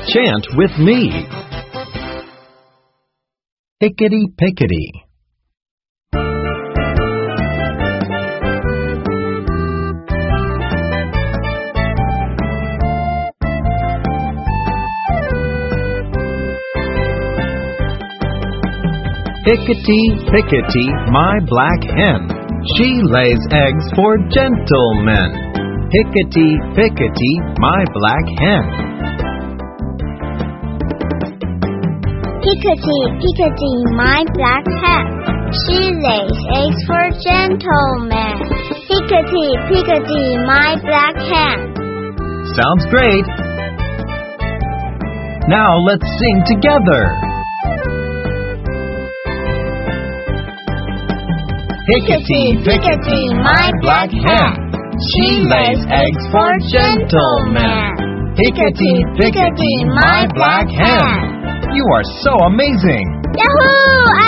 Chant with me. Hickety-pickety. Hickety-pickety, my black hen. She lays eggs for gentlemen. Hickety-pickety, my black hen. Hickety-pickety, my black hen. She lays eggs for gentlemen. Hickety-pickety, my black hen. Sounds great. Now let's sing together. Hickety-pickety, my black hen. She lays eggs for gentlemen. Hickety-pickety, my black hen. You are so amazing! Yahoo!